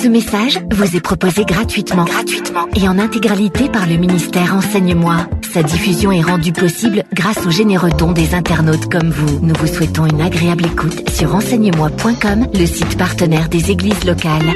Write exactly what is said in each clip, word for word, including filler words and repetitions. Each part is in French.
Ce message vous est proposé gratuitement, gratuitement et en intégralité par le ministère Enseigne-moi. Sa diffusion est rendue possible grâce aux généreux dons des internautes comme vous. Nous vous souhaitons une agréable écoute sur enseigne moi point com, le site partenaire des églises locales.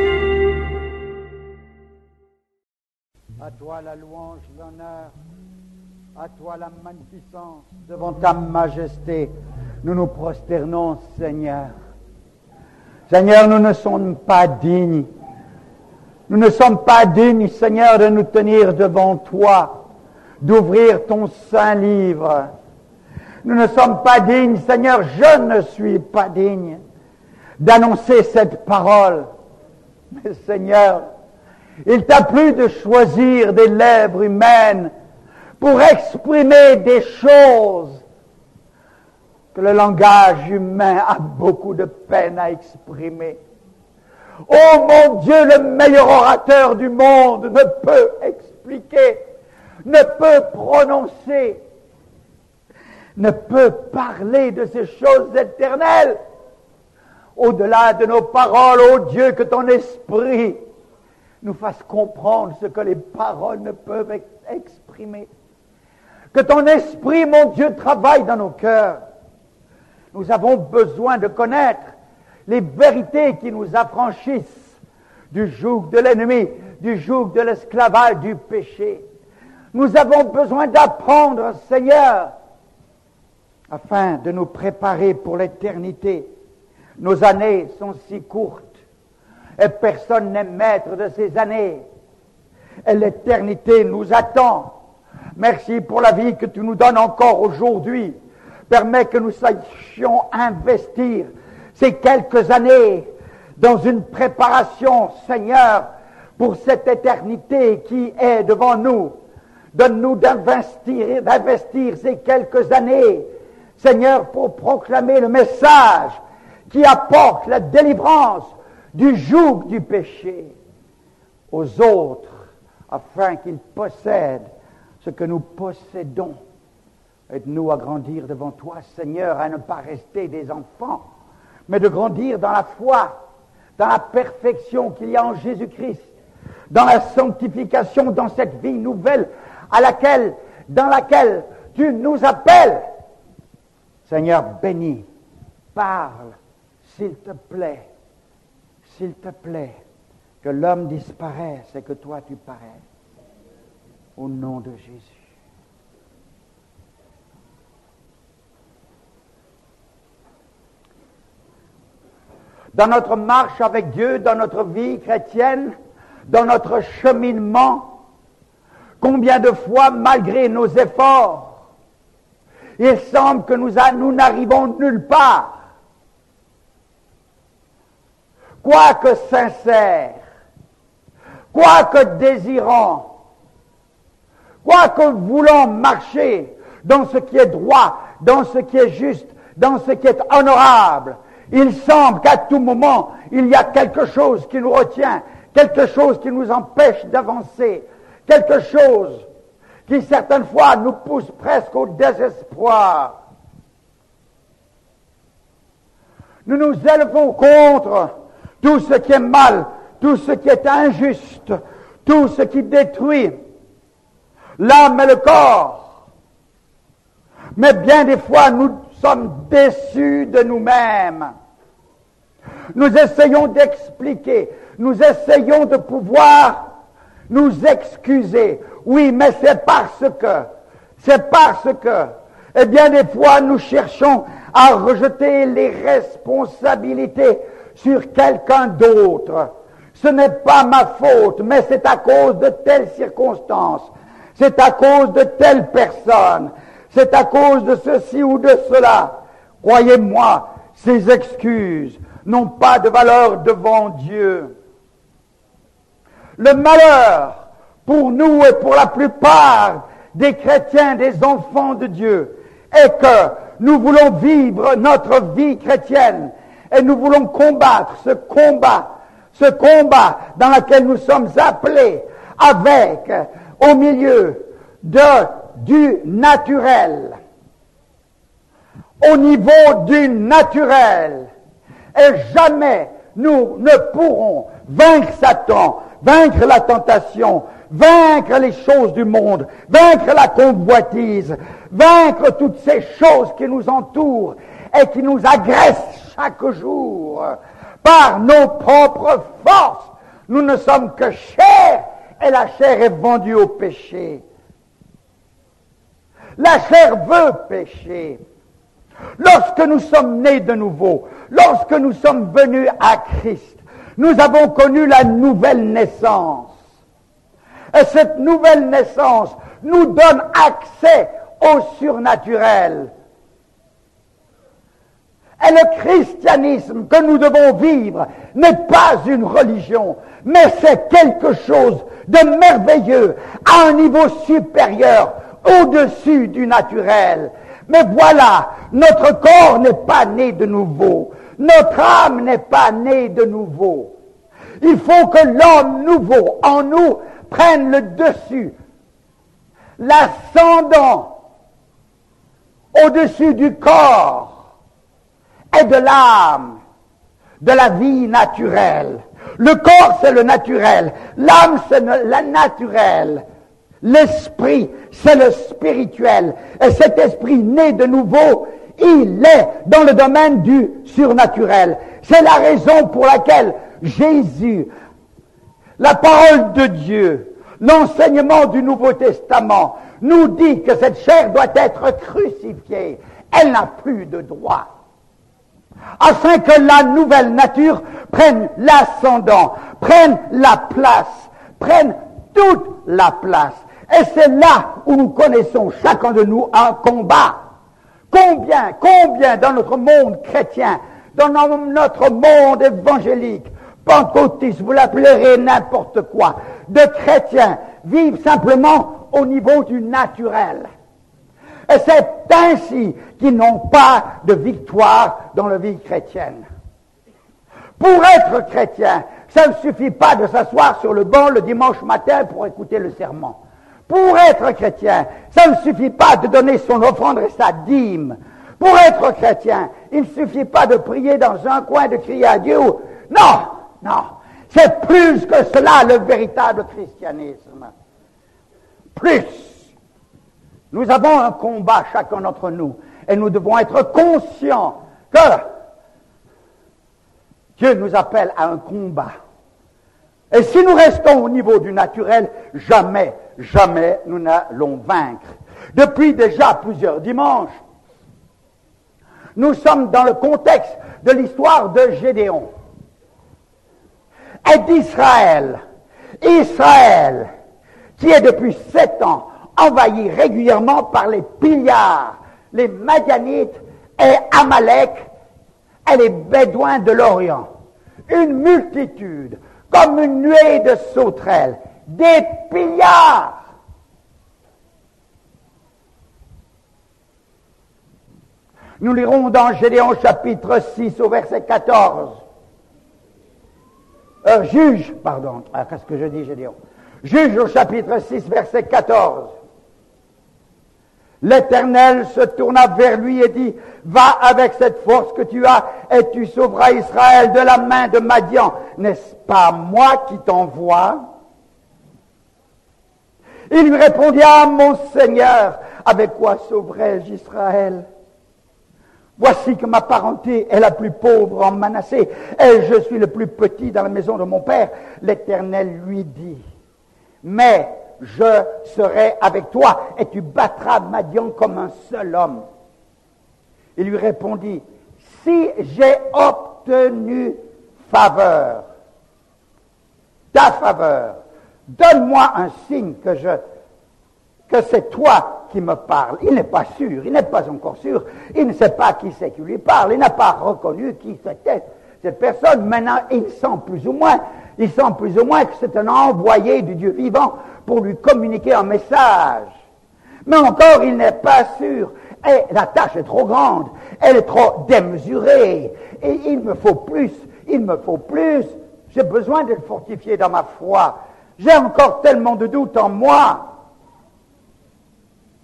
À toi la louange, l'honneur, à toi la magnificence, devant ta majesté, nous nous prosternons, Seigneur. Seigneur, nous ne sommes pas dignes. Nous ne sommes pas dignes, Seigneur, de nous tenir devant toi, d'ouvrir ton saint livre. Nous ne sommes pas dignes, Seigneur, je ne suis pas digne d'annoncer cette parole. Mais Seigneur, il t'a plu de choisir des lèvres humaines pour exprimer des choses que le langage humain a beaucoup de peine à exprimer. Oh mon Dieu, le meilleur orateur du monde ne peut expliquer, ne peut prononcer, ne peut parler de ces choses éternelles. Au-delà de nos paroles, ô Dieu, que ton esprit nous fasse comprendre ce que les paroles ne peuvent exprimer. Que ton esprit, mon Dieu, travaille dans nos cœurs. Nous avons besoin de connaître les vérités qui nous affranchissent du joug de l'ennemi, du joug de l'esclavage, du péché. Nous avons besoin d'apprendre, Seigneur, afin de nous préparer pour l'éternité. Nos années sont si courtes et personne n'est maître de ces années. Et l'éternité nous attend. Merci pour la vie que tu nous donnes encore aujourd'hui. Permets que nous sachions investir ces quelques années dans une préparation, Seigneur, pour cette éternité qui est devant nous. Donne-nous d'investir, d'investir ces quelques années, Seigneur, pour proclamer le message qui apporte la délivrance du joug du péché aux autres, afin qu'ils possèdent ce que nous possédons. Aide-nous à grandir devant toi, Seigneur, à ne pas rester des enfants, mais de grandir dans la foi, dans la perfection qu'il y a en Jésus-Christ, dans la sanctification, dans cette vie nouvelle à laquelle, dans laquelle tu nous appelles. Seigneur, bénis, parle, s'il te plaît, s'il te plaît, que l'homme disparaisse et que toi tu paraisses. Au nom de Jésus. Dans notre marche avec Dieu, dans notre vie chrétienne, dans notre cheminement, combien de fois, malgré nos efforts, il semble que nous, a, nous n'arrivons nulle part. Quoique sincères, quoique désirants, quoique voulant marcher dans ce qui est droit, dans ce qui est juste, dans ce qui est honorable, il semble qu'à tout moment, il y a quelque chose qui nous retient, quelque chose qui nous empêche d'avancer, quelque chose qui certaines fois nous pousse presque au désespoir. Nous nous élevons contre tout ce qui est mal, tout ce qui est injuste, tout ce qui détruit l'âme et le corps. Mais bien des fois, nous sommes déçus de nous-mêmes. Nous essayons d'expliquer, nous essayons de pouvoir nous excuser. Oui, mais c'est parce que, c'est parce que, et bien des fois, nous cherchons à rejeter les responsabilités sur quelqu'un d'autre. Ce n'est pas ma faute, mais c'est à cause de telles circonstances. C'est à cause de telle personne. C'est à cause de ceci ou de cela. Croyez-moi, ces excuses n'ont pas de valeur devant Dieu. Le malheur, pour nous et pour la plupart des chrétiens, des enfants de Dieu, est que nous voulons vivre notre vie chrétienne et nous voulons combattre ce combat, ce combat dans lequel nous sommes appelés avec, au milieu de, du naturel. Au niveau du naturel. Et jamais nous ne pourrons vaincre Satan, vaincre la tentation, vaincre les choses du monde, vaincre la convoitise, vaincre toutes ces choses qui nous entourent et qui nous agressent chaque jour par nos propres forces. Nous ne sommes que chair et la chair est vendue au péché. La chair veut pécher. Lorsque nous sommes nés de nouveau, lorsque nous sommes venus à Christ, nous avons connu la nouvelle naissance. Et cette nouvelle naissance nous donne accès au surnaturel. Et le christianisme que nous devons vivre n'est pas une religion, mais c'est quelque chose de merveilleux, à un niveau supérieur, au-dessus du naturel. Mais voilà, notre corps n'est pas né de nouveau, notre âme n'est pas née de nouveau. Il faut que l'homme nouveau en nous prenne le dessus, l'ascendant au-dessus du corps et de l'âme, de la vie naturelle. Le corps, c'est le naturel, l'âme, c'est la naturelle. L'esprit, c'est le spirituel. Et cet esprit né de nouveau, il est dans le domaine du surnaturel. C'est la raison pour laquelle Jésus, la parole de Dieu, l'enseignement du Nouveau Testament, nous dit que cette chair doit être crucifiée. Elle n'a plus de droit. Afin que la nouvelle nature prenne l'ascendant, prenne la place, prenne toute la place. Et c'est là où nous connaissons chacun de nous un combat. Combien, combien dans notre monde chrétien, dans notre monde évangélique, pentecôtiste, vous l'appellerez n'importe quoi, de chrétiens vivent simplement au niveau du naturel. Et c'est ainsi qu'ils n'ont pas de victoire dans la vie chrétienne. Pour être chrétien, ça ne suffit pas de s'asseoir sur le banc le dimanche matin pour écouter le sermon. Pour être chrétien, ça ne suffit pas de donner son offrande et sa dîme. Pour être chrétien, il ne suffit pas de prier dans un coin, de crier à Dieu. Non, non, c'est plus que cela le véritable christianisme. Plus. Nous avons un combat chacun d'entre nous et nous devons être conscients que Dieu nous appelle à un combat. Et si nous restons au niveau du naturel, jamais, jamais nous n'allons vaincre. Depuis déjà plusieurs dimanches, nous sommes dans le contexte de l'histoire de Gédéon et d'Israël. Israël, qui est depuis sept ans envahi régulièrement par les pillards, les Madianites et Amalek et les Bédouins de l'Orient. Une multitude, comme une nuée de sauterelles, des pillards. Nous lirons dans Gédéon chapitre six au verset quatorze. Euh, juge, pardon, ah, qu'est-ce que je dis Gédéon? Juge au chapitre six, verset quatorze. L'Éternel se tourna vers lui et dit, va avec cette force que tu as et tu sauveras Israël de la main de Madian. N'est-ce pas moi qui t'envoie? Il lui répondit, ah mon Seigneur, avec quoi sauverai-je Israël? Voici que ma parenté est la plus pauvre en Manassé et je suis le plus petit dans la maison de mon père. L'Éternel lui dit, mais je serai avec toi et tu battras Madian comme un seul homme. Il lui répondit, si j'ai obtenu faveur, ta faveur, donne-moi un signe que je, que c'est toi qui me parle. Il n'est pas sûr, il n'est pas encore sûr, il ne sait pas qui c'est qui lui parle, il n'a pas reconnu qui c'était cette personne. Maintenant, il sent plus ou moins, il sent plus ou moins que c'est un envoyé du Dieu vivant pour lui communiquer un message. Mais encore, il n'est pas sûr. Et la tâche est trop grande, elle est trop démesurée. Et il me faut plus, il me faut plus. J'ai besoin d'être fortifié dans ma foi. J'ai encore tellement de doutes en moi.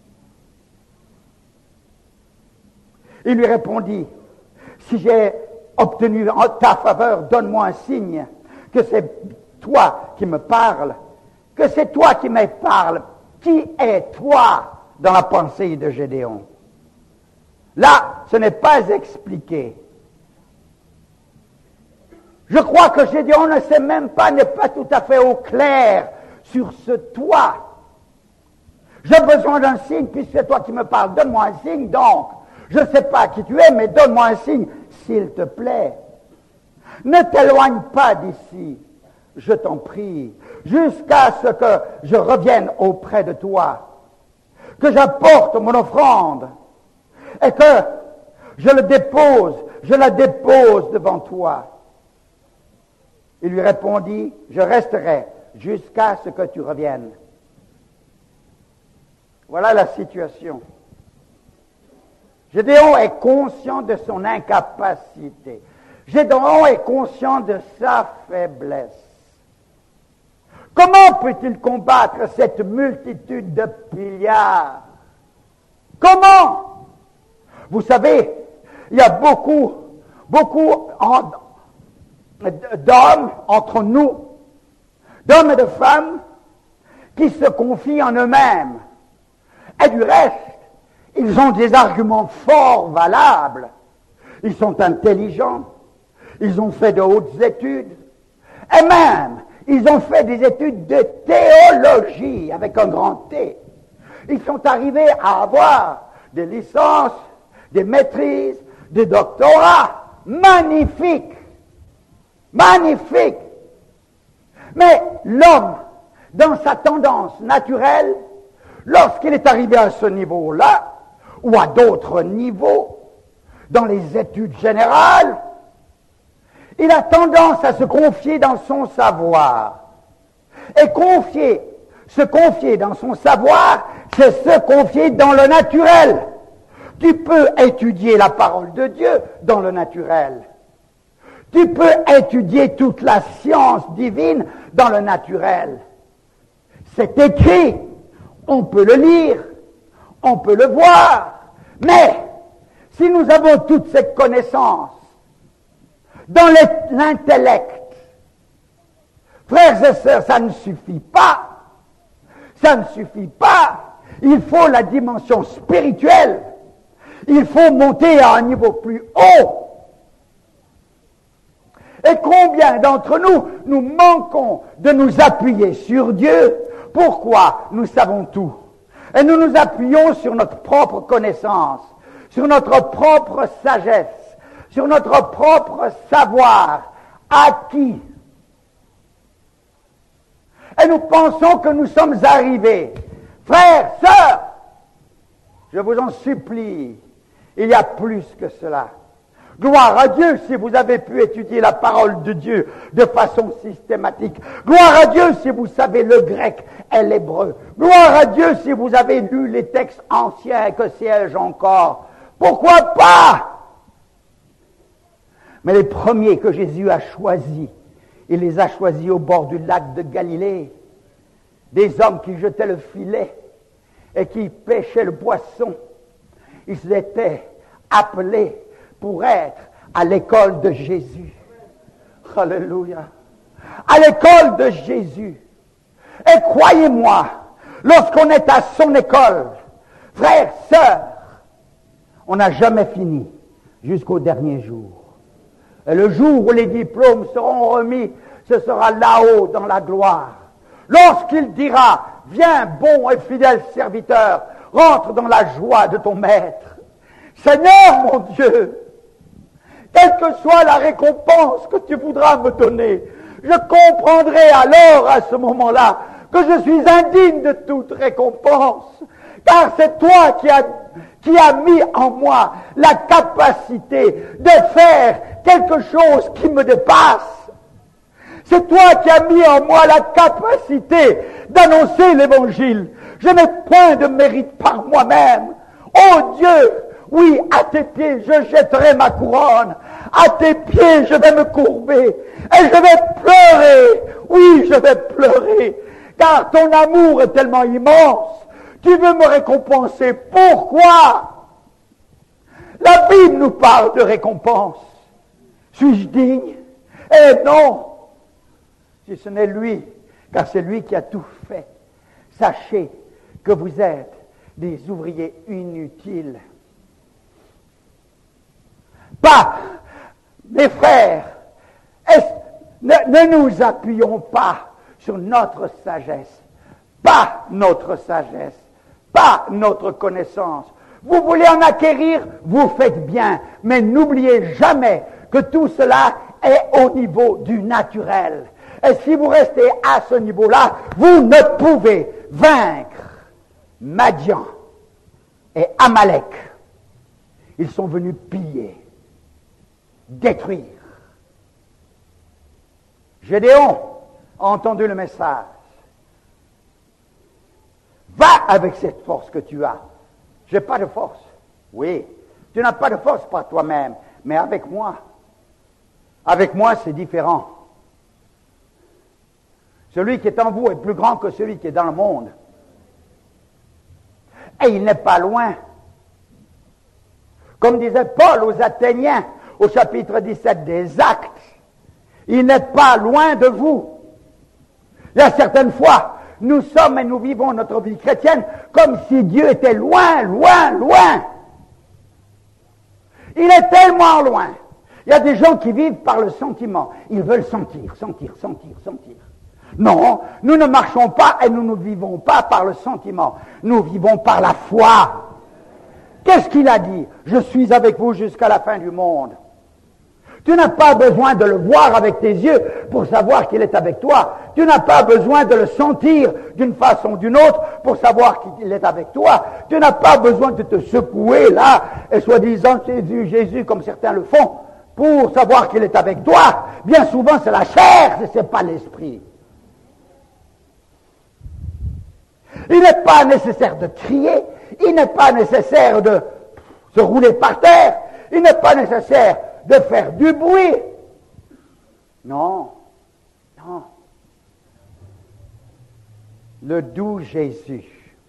Il lui répondit, si j'ai obtenu en ta faveur, donne-moi un signe que c'est toi qui me parles, que c'est toi qui me parles. Qui es toi dans la pensée de Gédéon? Là, ce n'est pas expliqué. Je crois que Gédéon ne sait même pas, n'est pas tout à fait au clair sur ce toi. J'ai besoin d'un signe, puisque c'est toi qui me parles. Donne-moi un signe, donc. Je ne sais pas qui tu es, mais donne-moi un signe, s'il te plaît. Ne t'éloigne pas d'ici, je t'en prie, jusqu'à ce que je revienne auprès de toi, que j'apporte mon offrande, et que je le dépose, je la dépose devant toi. Il lui répondit, je resterai jusqu'à ce que tu reviennes. Voilà la situation. Gédéon est conscient de son incapacité. Gédéon est conscient de sa faiblesse. Comment peut-il combattre cette multitude de pillards? Comment? Vous savez, il y a beaucoup, beaucoup en, d'hommes entre nous, d'hommes et de femmes, qui se confient en eux-mêmes. Et du reste, ils ont des arguments fort valables. Ils sont intelligents, ils ont fait de hautes études, et même, ils ont fait des études de théologie, avec un grand T. Ils sont arrivés à avoir des licences, des maîtrises, des doctorats magnifiques. Magnifiques. Mais l'homme, dans sa tendance naturelle, lorsqu'il est arrivé à ce niveau-là, ou à d'autres niveaux, dans les études générales, il a tendance à se confier dans son savoir. Et confier, se confier dans son savoir, c'est se confier dans le naturel. Tu peux étudier la parole de Dieu dans le naturel. Tu peux étudier toute la science divine dans le naturel. C'est écrit, on peut le lire, on peut le voir, mais si nous avons toutes ces connaissances dans l'intellect, frères et sœurs, ça ne suffit pas. Ça ne suffit pas. Il faut la dimension spirituelle. Il faut monter à un niveau plus haut. Et combien d'entre nous, nous manquons de nous appuyer sur Dieu? Pourquoi? Nous savons tout. Et nous nous appuyons sur notre propre connaissance, sur notre propre sagesse, sur notre propre savoir acquis. Et nous pensons que nous sommes arrivés. Frères, sœurs, je vous en supplie, il y a plus que cela. Gloire à Dieu si vous avez pu étudier la parole de Dieu de façon systématique. Gloire à Dieu si vous savez le grec et l'hébreu. Gloire à Dieu si vous avez lu les textes anciens et que sais-je encore. Pourquoi pas? Mais les premiers que Jésus a choisis, il les a choisis au bord du lac de Galilée. Des hommes qui jetaient le filet et qui pêchaient le poisson. Ils étaient appelés pour être à l'école de Jésus. Alléluia. À l'école de Jésus. Et croyez-moi, lorsqu'on est à son école, frères, sœurs, on n'a jamais fini jusqu'au dernier jour. Et le jour où les diplômes seront remis, ce sera là-haut dans la gloire. Lorsqu'il dira, viens bon et fidèle serviteur, rentre dans la joie de ton maître. Seigneur mon Dieu, quelle que soit la récompense que tu voudras me donner, je comprendrai alors à ce moment-là que je suis indigne de toute récompense, car c'est toi qui as, qui as mis en moi la capacité de faire quelque chose qui me dépasse. C'est toi qui as mis en moi la capacité d'annoncer l'évangile. Je n'ai point de mérite par moi-même. Oh Dieu, oui, à tes pieds, je jetterai ma couronne. À tes pieds, je vais me courber. Et je vais pleurer. Oui, je vais pleurer. Car ton amour est tellement immense. Tu veux me récompenser. Pourquoi? La Bible nous parle de récompense. Suis-je digne? Eh non! Si ce n'est lui, car c'est lui qui a tout fait. Sachez que vous êtes des ouvriers inutiles. Pas, mes frères, ne, ne nous appuyons pas sur notre sagesse, pas notre sagesse, pas notre connaissance. Vous voulez en acquérir, vous faites bien, mais n'oubliez jamais que tout cela est au niveau du naturel. Et si vous restez à ce niveau-là, vous ne pouvez vaincre Madian et Amalek. Ils sont venus piller, détruire. Gédéon a entendu le message. Va avec cette force que tu as. J'ai pas de force. Oui, tu n'as pas de force par toi-même, mais avec moi. Avec moi, c'est différent. Celui qui est en vous est plus grand que celui qui est dans le monde. Et il n'est pas loin. Comme disait Paul aux Athéniens, au chapitre dix-sept des Actes, il n'est pas loin de vous. Il y a certaines fois, nous sommes et nous vivons notre vie chrétienne comme si Dieu était loin, loin, loin. Il est tellement loin. Il y a des gens qui vivent par le sentiment. Ils veulent sentir, sentir, sentir, sentir. Non, nous ne marchons pas et nous ne vivons pas par le sentiment. Nous vivons par la foi. Qu'est-ce qu'il a dit? Je suis avec vous jusqu'à la fin du monde. Tu n'as pas besoin de le voir avec tes yeux pour savoir qu'il est avec toi. Tu n'as pas besoin de le sentir d'une façon ou d'une autre pour savoir qu'il est avec toi. Tu n'as pas besoin de te secouer là et soi-disant Jésus, Jésus comme certains le font pour savoir qu'il est avec toi. Bien souvent c'est la chair, ce n'est pas l'esprit. Il n'est pas nécessaire de crier, il n'est pas nécessaire de se rouler par terre, il n'est pas nécessaire de faire du bruit. Non, non. Le doux Jésus.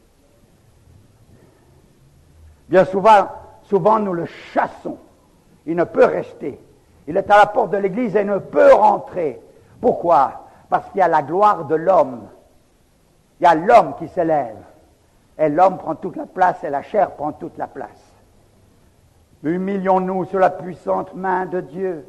Bien souvent, souvent nous le chassons. Il ne peut rester. Il est à la porte de l'église et ne peut rentrer. Pourquoi? Parce qu'il y a la gloire de l'homme. Il y a l'homme qui s'élève. Et l'homme prend toute la place et la chair prend toute la place. Humilions-nous sous la puissante main de Dieu.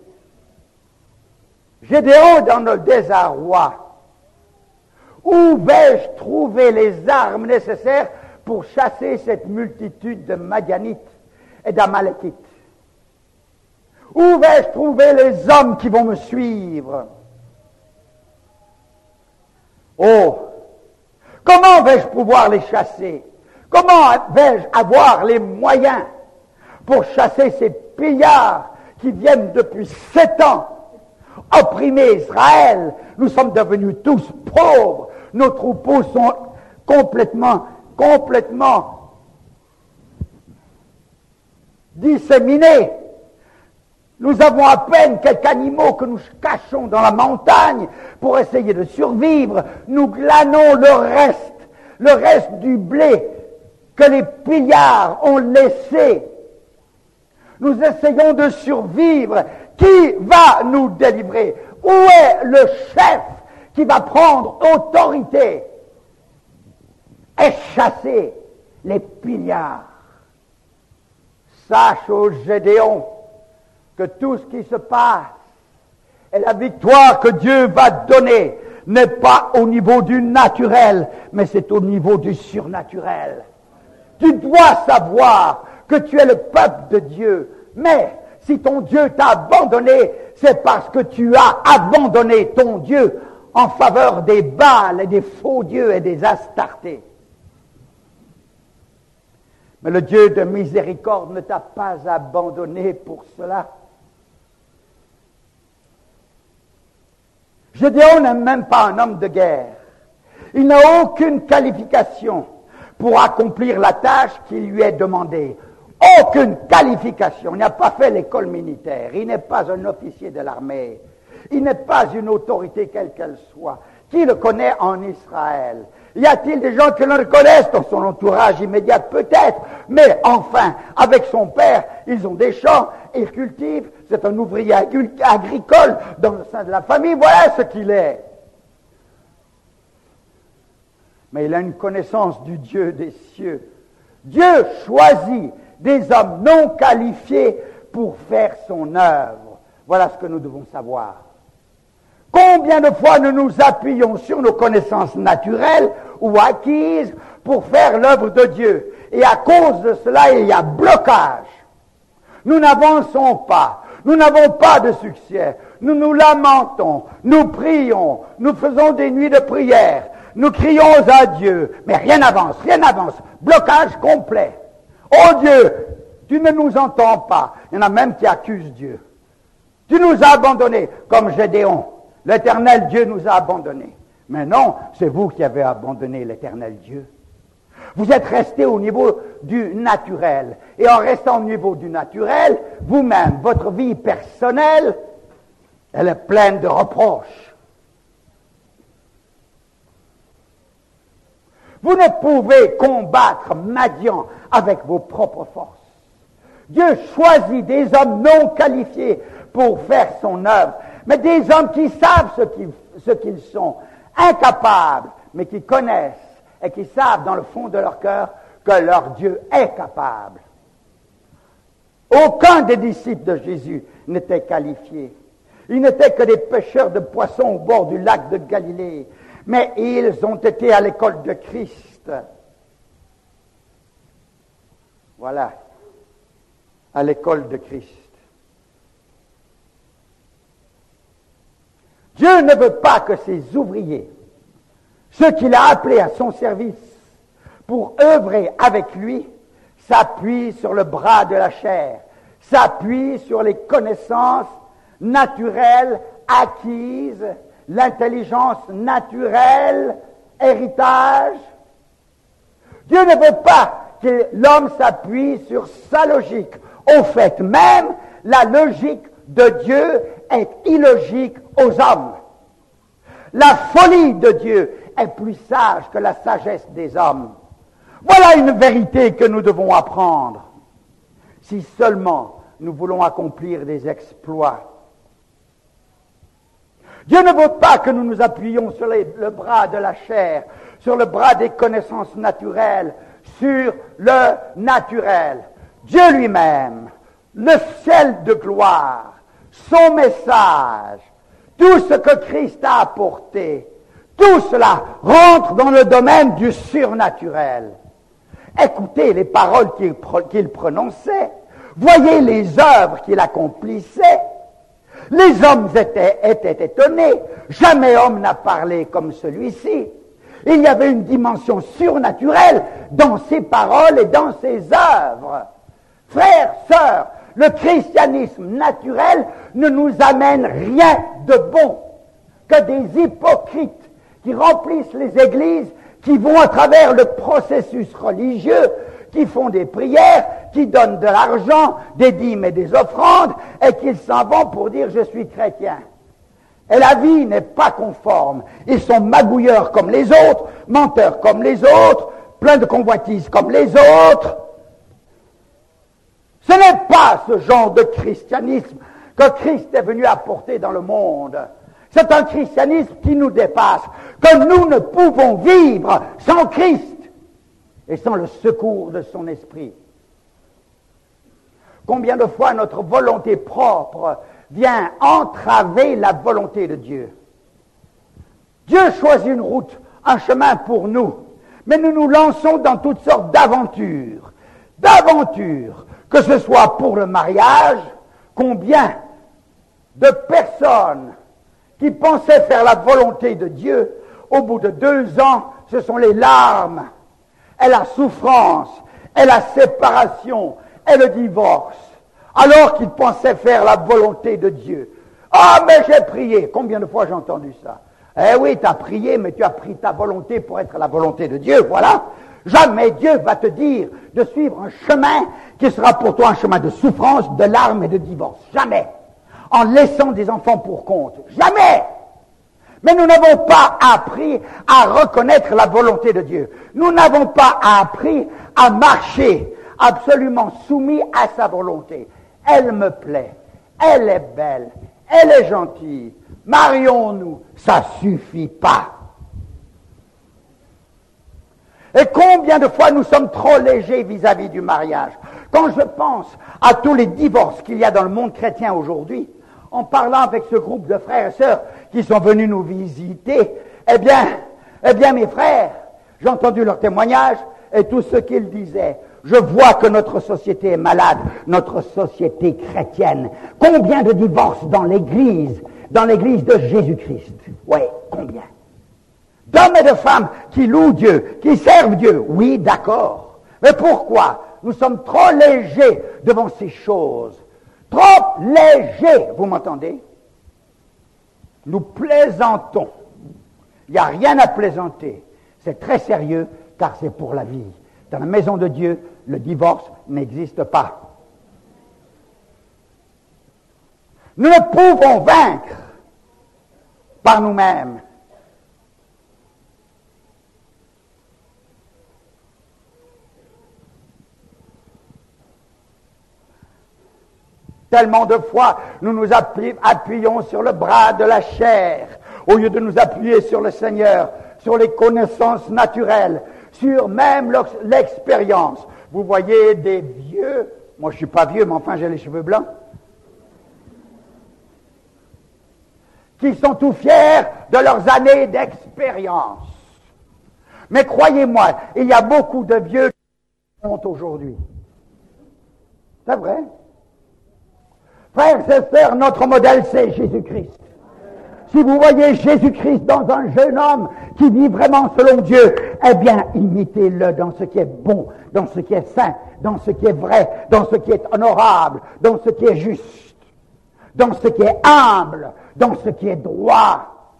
Gédéon dans le désarroi. Où vais-je trouver les armes nécessaires pour chasser cette multitude de Madianites et d'Amalekites? Où vais-je trouver les hommes qui vont me suivre? Oh! Comment vais-je pouvoir les chasser? Comment vais-je avoir les moyens pour chasser ces pillards qui viennent depuis sept ans opprimer Israël? Nous sommes devenus tous pauvres. Nos troupeaux sont complètement, complètement disséminés. Nous avons à peine quelques animaux que nous cachons dans la montagne pour essayer de survivre. Nous glanons le reste, le reste du blé que les pillards ont laissé. Nous essayons de survivre. Qui va nous délivrer? Où est le chef qui va prendre autorité et chasser les pillards? Sache, ô Gédéon, que tout ce qui se passe et la victoire que Dieu va donner n'est pas au niveau du naturel, mais c'est au niveau du surnaturel. Tu dois savoir que tu es le peuple de Dieu, mais si ton Dieu t'a abandonné, c'est parce que tu as abandonné ton Dieu en faveur des Baals et des faux dieux et des Astartés. Mais le Dieu de miséricorde ne t'a pas abandonné pour cela. Gédéon n'est même pas un homme de guerre. Il n'a aucune qualification pour accomplir la tâche qui lui est demandée. Aucune qualification. Il n'a pas fait l'école militaire. Il n'est pas un officier de l'armée. Il n'est pas une autorité quelle qu'elle soit. Qui le connaît en Israël? Y a-t-il des gens qui le connaissent dans son entourage immédiat? Peut-être, mais enfin, avec son père, ils ont des champs, ils cultivent, c'est un ouvrier agricole dans le sein de la famille, voilà ce qu'il est. Mais il a une connaissance du Dieu des cieux. Dieu choisit des hommes non qualifiés pour faire son œuvre. Voilà ce que nous devons savoir. Combien de fois nous nous appuyons sur nos connaissances naturelles ou acquises pour faire l'œuvre de Dieu. Et à cause de cela, il y a blocage. Nous n'avançons pas. Nous n'avons pas de succès. Nous nous lamentons. Nous prions. Nous faisons des nuits de prière. Nous crions à Dieu. Mais rien n'avance. Rien n'avance. Blocage complet. Oh Dieu, tu ne nous entends pas. Il y en a même qui accusent Dieu. Tu nous as abandonnés, comme Gédéon. L'éternel Dieu nous a abandonnés. Mais non, c'est vous qui avez abandonné l'éternel Dieu. Vous êtes restés au niveau du naturel. Et en restant au niveau du naturel, vous-même, votre vie personnelle, elle est pleine de reproches. Vous ne pouvez combattre Madian avec vos propres forces. Dieu choisit des hommes non qualifiés pour faire son œuvre, mais des hommes qui savent ce qu'ils, ce qu'ils sont, incapables, mais qui connaissent et qui savent dans le fond de leur cœur que leur Dieu est capable. Aucun des disciples de Jésus n'était qualifié. Ils n'étaient que des pêcheurs de poissons au bord du lac de Galilée, mais ils ont été à l'école de Christ. Voilà, à l'école de Christ. Dieu ne veut pas que ses ouvriers, ceux qu'il a appelés à son service pour œuvrer avec lui, s'appuient sur le bras de la chair, s'appuient sur les connaissances naturelles acquises, l'intelligence naturelle, héritage. Dieu ne veut pas que l'homme s'appuie sur sa logique. Au fait même, la logique de Dieu est illogique aux hommes. La folie de Dieu est plus sage que la sagesse des hommes. Voilà une vérité que nous devons apprendre. Si seulement nous voulons accomplir des exploits. Dieu ne veut pas que nous nous appuyions sur les, le bras de la chair, sur le bras des connaissances naturelles, sur le naturel. Dieu lui-même, le ciel de gloire, son message, tout ce que Christ a apporté, tout cela rentre dans le domaine du surnaturel. Écoutez les paroles qu'il, qu'il prononçait, voyez les œuvres qu'il accomplissait. Les hommes étaient, étaient étonnés. Jamais homme n'a parlé comme celui-ci. Il y avait une dimension surnaturelle dans ses paroles et dans ses œuvres. Frères, sœurs, le christianisme naturel ne nous amène rien de bon, que des hypocrites qui remplissent les églises, qui vont à travers le processus religieux, qui font des prières, qui donnent de l'argent, des dîmes et des offrandes, et qui s'en vont pour dire « je suis chrétien ». Et la vie n'est pas conforme. Ils sont magouilleurs comme les autres, menteurs comme les autres, pleins de convoitises comme les autres. Ce n'est pas ce genre de christianisme que Christ est venu apporter dans le monde. C'est un christianisme qui nous dépasse, que nous ne pouvons vivre sans Christ et sans le secours de son esprit. Combien de fois notre volonté propre vient entraver la volonté de Dieu. Dieu choisit une route, un chemin pour nous, mais nous nous lançons dans toutes sortes d'aventures. D'aventures, que ce soit pour le mariage, combien de personnes qui pensaient faire la volonté de Dieu, au bout de deux ans, ce sont les larmes, et la souffrance, et la séparation, et le divorce, alors qu'ils pensaient faire la volonté de Dieu. Ah, oh, mais j'ai prié. Combien de fois j'ai entendu ça? Eh oui, tu as prié, mais tu as pris ta volonté pour être la volonté de Dieu, voilà. Jamais Dieu va te dire de suivre un chemin qui sera pour toi un chemin de souffrance, de larmes et de divorce. Jamais. En laissant des enfants pour compte. Jamais. Mais nous n'avons pas appris à reconnaître la volonté de Dieu. Nous n'avons pas appris à marcher absolument soumis à sa volonté. Elle me plaît, elle est belle, elle est gentille. Marions-nous, ça suffit pas. Et combien de fois nous sommes trop légers vis-à-vis du mariage. Quand je pense à tous les divorces qu'il y a dans le monde chrétien aujourd'hui, en parlant avec ce groupe de frères et sœurs qui sont venus nous visiter, eh bien, eh bien mes frères, j'ai entendu leurs témoignages et tout ce qu'ils disaient. Je vois que notre société est malade, notre société chrétienne. Combien de divorces dans l'église, dans l'église de Jésus-Christ? Oui, combien? D'hommes et de femmes qui louent Dieu, qui servent Dieu. Oui, d'accord. Mais pourquoi? Nous sommes trop légers devant ces choses. Trop légers, vous m'entendez? Nous plaisantons. Il n'y a rien à plaisanter. C'est très sérieux, car c'est pour la vie. Dans la maison de Dieu, le divorce n'existe pas. Nous ne pouvons vaincre par nous-mêmes. Tellement de fois, nous nous appuyons sur le bras de la chair, au lieu de nous appuyer sur le Seigneur, sur les connaissances naturelles, sur même l'expérience. Vous voyez des vieux, moi je suis pas vieux, mais enfin j'ai les cheveux blancs, qui sont tout fiers de leurs années d'expérience. Mais croyez-moi, il y a beaucoup de vieux qui sont aujourd'hui. C'est vrai. Frères et sœurs, notre modèle, c'est Jésus-Christ. Si vous voyez Jésus-Christ dans un jeune homme qui vit vraiment selon Dieu, eh bien, imitez-le dans ce qui est bon, dans ce qui est saint, dans ce qui est vrai, dans ce qui est honorable, dans ce qui est juste, dans ce qui est humble, dans ce qui est droit.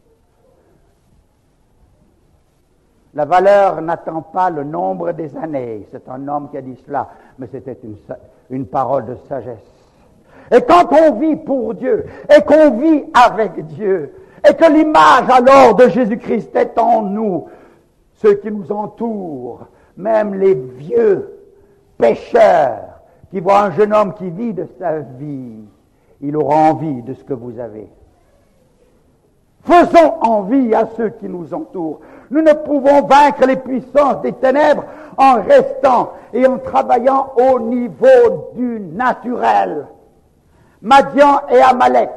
La valeur n'attend pas le nombre des années. C'est un homme qui a dit cela, mais c'était une, une parole de sagesse. Et quand on vit pour Dieu, et qu'on vit avec Dieu, et que l'image alors de Jésus-Christ est en nous, ceux qui nous entourent, même les vieux pécheurs, qui voient un jeune homme qui vit de sa vie, il aura envie de ce que vous avez. Faisons envie à ceux qui nous entourent. Nous ne pouvons vaincre les puissances des ténèbres en restant et en travaillant au niveau du naturel. Madian et Amalek,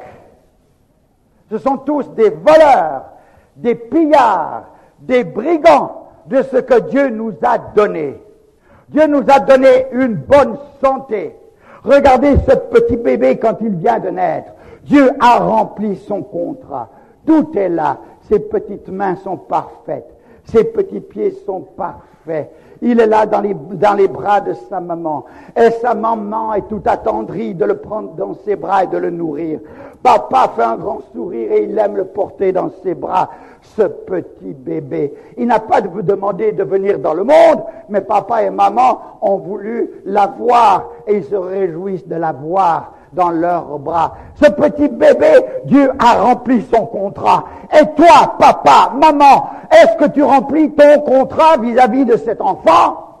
ce sont tous des voleurs, des pillards, des brigands de ce que Dieu nous a donné. Dieu nous a donné une bonne santé. Regardez ce petit bébé quand il vient de naître. Dieu a rempli son contrat. Tout est là. Ses petites mains sont parfaites. Ses petits pieds sont parfaits. Il est là dans les, dans les bras de sa maman. Et sa maman est tout attendrie de le prendre dans ses bras et de le nourrir. Papa fait un grand sourire et il aime le porter dans ses bras, ce petit bébé. Il n'a pas de vous demander de venir dans le monde, mais papa et maman ont voulu la voir et ils se réjouissent de la voir dans leurs bras. Ce petit bébé, Dieu a rempli son contrat. Et toi, papa, maman, est-ce que tu remplis ton contrat vis-à-vis de cet enfant?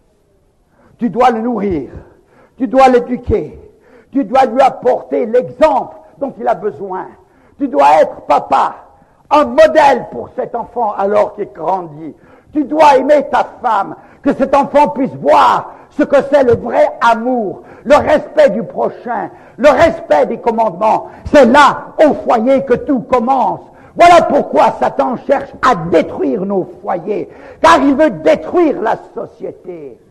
Tu dois le nourrir, tu dois l'éduquer, tu dois lui apporter l'exemple dont il a besoin. Tu dois être, papa, un modèle pour cet enfant alors qu'il grandit. Tu dois aimer ta femme, que cet enfant puisse voir ce que c'est le vrai amour, le respect du prochain, le respect des commandements. C'est là, au foyer, que tout commence. Voilà pourquoi Satan cherche à détruire nos foyers, car il veut détruire la société.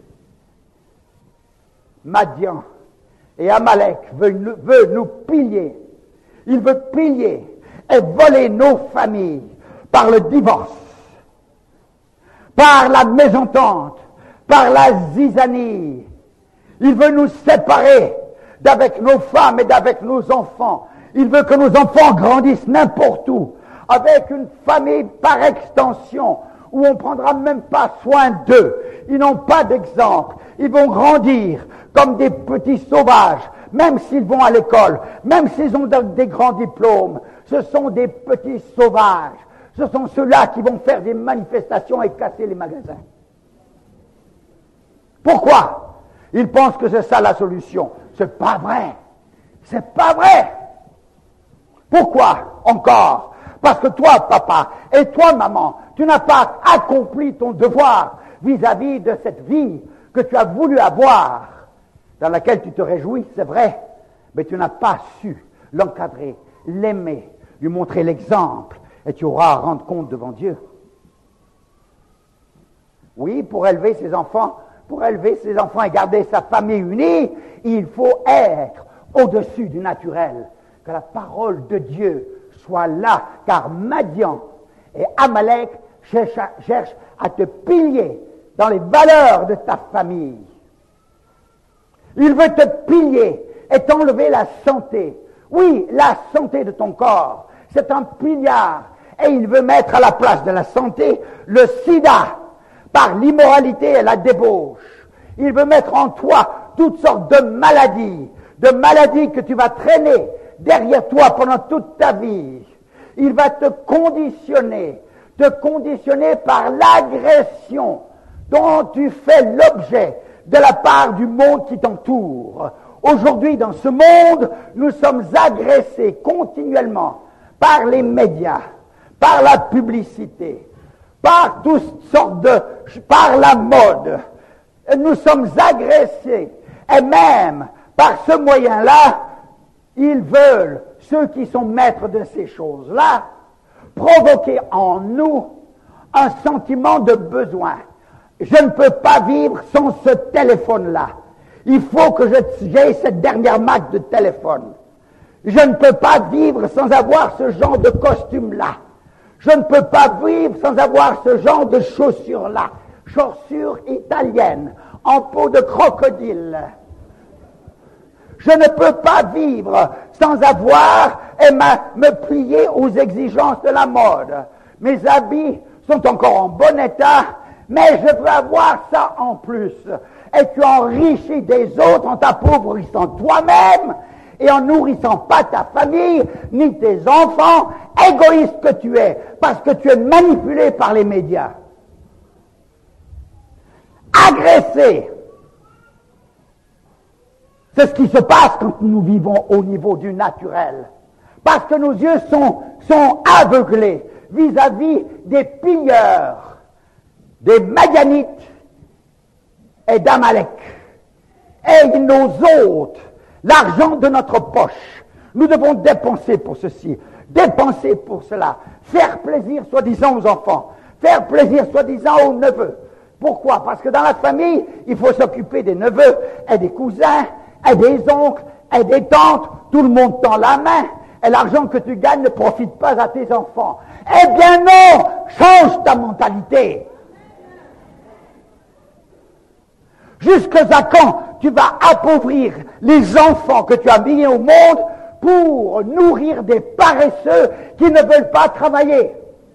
Madian et Amalek veut, veut nous piller. Il veut piller et voler nos familles par le divorce, par la mésentente, par la zizanie. Il veut nous séparer d'avec nos femmes et d'avec nos enfants. Il veut que nos enfants grandissent n'importe où, avec une famille par extension, où on ne prendra même pas soin d'eux. Ils n'ont pas d'exemple. Ils vont grandir comme des petits sauvages, même s'ils vont à l'école, même s'ils ont des grands diplômes. Ce sont des petits sauvages. Ce sont ceux-là qui vont faire des manifestations et casser les magasins. Pourquoi? Ils pensent que c'est ça la solution. C'est pas vrai. C'est pas vrai. Pourquoi encore? Parce que toi, papa, et toi, maman, tu n'as pas accompli ton devoir vis-à-vis de cette vie que tu as voulu avoir, dans laquelle tu te réjouis, c'est vrai, mais tu n'as pas su l'encadrer, l'aimer, lui montrer l'exemple, et tu auras à rendre compte devant Dieu. Oui, pour élever ses enfants, pour élever ses enfants et garder sa famille unie, il faut être au-dessus du naturel. Que la parole de Dieu soit là, car Madian et Amalek cherchent à, cherchent à te piller dans les valeurs de ta famille. Il veut te piller et t'enlever la santé. Oui, la santé de ton corps. C'est un piliard. Et il veut mettre à la place de la santé le sida, par l'immoralité et la débauche. Il veut mettre en toi toutes sortes de maladies, de maladies que tu vas traîner derrière toi pendant toute ta vie. Il va te conditionner, te conditionner par l'agression dont tu fais l'objet de la part du monde qui t'entoure. Aujourd'hui, dans ce monde, nous sommes agressés continuellement par les médias, par la publicité, par toutes sortes de... par la mode. Nous sommes agressés. Et même, par ce moyen-là, ils veulent, ceux qui sont maîtres de ces choses-là, provoquer en nous un sentiment de besoin. Je ne peux pas vivre sans ce téléphone-là. Il faut que j'ai cette dernière marque de téléphone. Je ne peux pas vivre sans avoir ce genre de costume-là. Je ne peux pas vivre sans avoir ce genre de chaussures-là. Chaussures italiennes, en peau de crocodile. Je ne peux pas vivre sans avoir et me plier aux exigences de la mode. Mes habits sont encore en bon état, mais je veux avoir ça en plus. Et tu enrichis des autres en t'appauvrissant toi-même et en nourrissant pas ta famille, ni tes enfants, égoïste que tu es, parce que tu es manipulé par les médias. Agressé. C'est ce qui se passe quand nous vivons au niveau du naturel. Parce que nos yeux sont, sont aveuglés vis-à-vis des pilleurs, des Madianites et d'Amalek. Et ils nous ôtent l'argent de notre poche. Nous devons dépenser pour ceci, dépenser pour cela, faire plaisir soi-disant aux enfants, faire plaisir soi-disant aux neveux. Pourquoi? Parce que dans la famille, il faut s'occuper des neveux et des cousins, et des oncles, et des tantes, tout le monde tend la main, et l'argent que tu gagnes ne profite pas à tes enfants. Eh bien non, change ta mentalité. Jusqu'à quand tu vas appauvrir les enfants que tu as mis au monde pour nourrir des paresseux qui ne veulent pas travailler?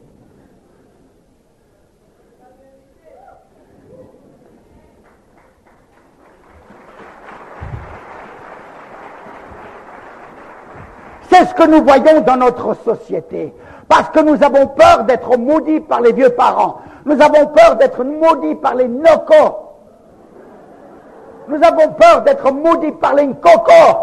C'est ce que nous voyons dans notre société. Parce que nous avons peur d'être maudits par les vieux parents. Nous avons peur d'être maudits par les nocos. Nous avons peur d'être maudits par les cocos.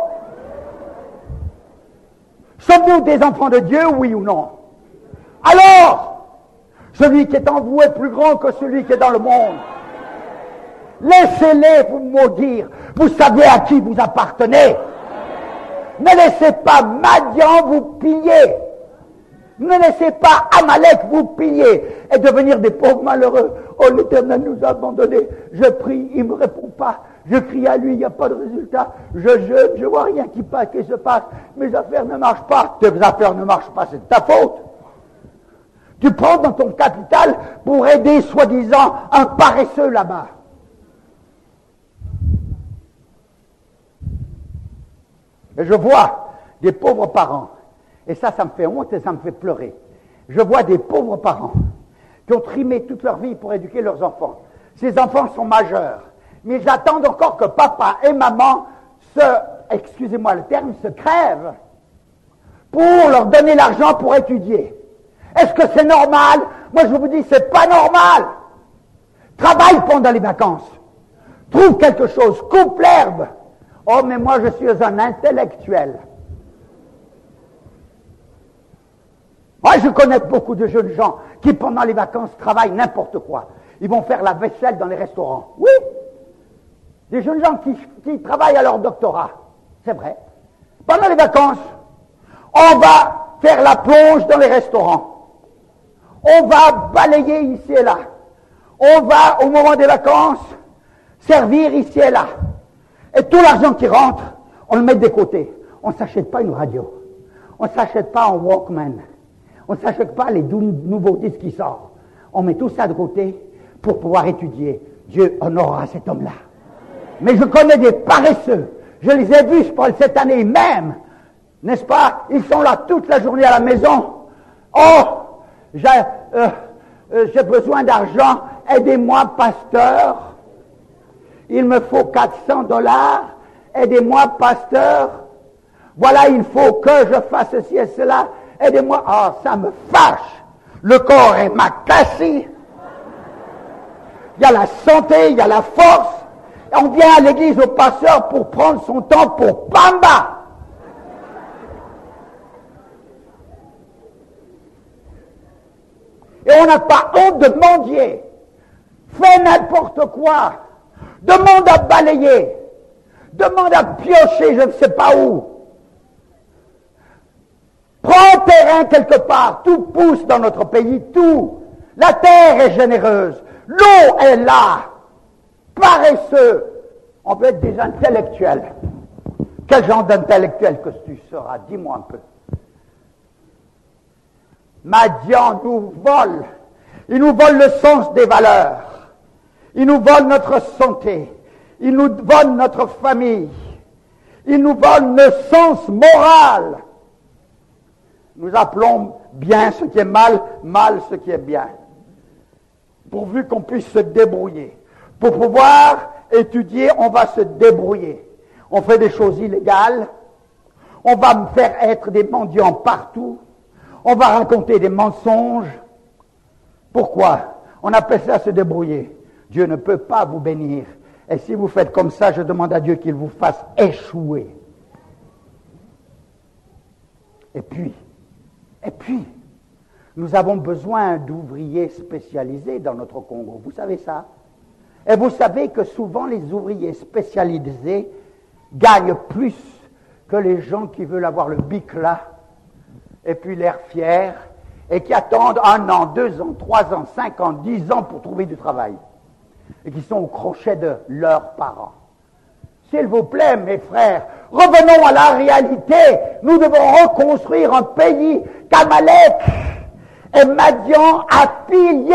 Sommes-nous des enfants de Dieu, oui ou non? Alors, celui qui est en vous est plus grand que celui qui est dans le monde. Laissez-les vous maudire. Vous savez à qui vous appartenez. Ne laissez pas Madian vous piller. Ne laissez pas Amalek vous piller et devenir des pauvres malheureux. Oh, l'Éternel nous a abandonnés. Je prie, il ne me répond pas. Je crie à lui, il n'y a pas de résultat. Je jeûne, je vois rien qui passe, qui se passe. Mes affaires ne marchent pas. Tes affaires ne marchent pas, c'est de ta faute. Tu prends dans ton capital pour aider soi-disant un paresseux là-bas. Et je vois des pauvres parents, et ça, ça me fait honte et ça me fait pleurer. Je vois des pauvres parents qui ont trimé toute leur vie pour éduquer leurs enfants. Ces enfants sont majeurs, mais ils attendent encore que papa et maman se, excusez-moi le terme, se crèvent pour leur donner l'argent pour étudier. Est-ce que c'est normal? Moi, je vous dis, c'est pas normal. Travaille pendant les vacances. Trouve quelque chose. Coupe l'herbe. Oh, mais moi, je suis un intellectuel. Moi, je connais beaucoup de jeunes gens qui, pendant les vacances, travaillent n'importe quoi. Ils vont faire la vaisselle dans les restaurants. Oui. Des jeunes gens qui, qui travaillent à leur doctorat. C'est vrai. Pendant les vacances, on va faire la plonge dans les restaurants. On va balayer ici et là. On va, au moment des vacances, servir ici et là. Et tout l'argent qui rentre, on le met de côté. On ne s'achète pas une radio. On ne s'achète pas un Walkman. On ne s'achète pas les nouveaux disques qui sortent. On met tout ça de côté pour pouvoir étudier. Dieu honorera cet homme-là. Mais je connais des paresseux. Je les ai vus cette année même. N'est-ce pas? Ils sont là toute la journée à la maison. Oh, j'ai, euh, euh, j'ai besoin d'argent. Aidez-moi, pasteur. Il me faut quatre cents dollars. Aidez-moi, pasteur. Voilà, il faut que je fasse ceci et cela. Aidez-moi. Ah, oh, ça me fâche. Le corps est m'a cassé. Il y a la santé, il y a la force. Et on vient à l'église au pasteur pour prendre son temps pour Pamba. Et on n'a pas honte de mendier. Fais n'importe quoi. Demande à balayer. Demande à piocher je ne sais pas où. Prends terrain quelque part. Tout pousse dans notre pays, tout. La terre est généreuse. L'eau est là. Paresseux. On peut être des intellectuels. Quel genre d'intellectuel que tu seras? Dis-moi un peu. Madian nous vole. Il nous vole le sens des valeurs. Il nous vole notre santé. Il nous vole notre famille. Il nous vole le sens moral. Nous appelons bien ce qui est mal, mal ce qui est bien. Pourvu qu'on puisse se débrouiller. Pour pouvoir étudier, on va se débrouiller. On fait des choses illégales. On va me faire être des mendiants partout. On va raconter des mensonges. Pourquoi? On appelle ça se débrouiller. Dieu ne peut pas vous bénir. Et si vous faites comme ça, je demande à Dieu qu'il vous fasse échouer. Et puis, et puis, nous avons besoin d'ouvriers spécialisés dans notre Congo. Vous savez ça? Et vous savez que souvent les ouvriers spécialisés gagnent plus que les gens qui veulent avoir le bic là, et puis l'air fier, et qui attendent un an, deux ans, trois ans, cinq ans, dix ans pour trouver du travail, et qui sont au crochet de leurs parents. S'il vous plaît, mes frères, revenons à la réalité. Nous devons reconstruire un pays qu'Amalek et Madian a pillé.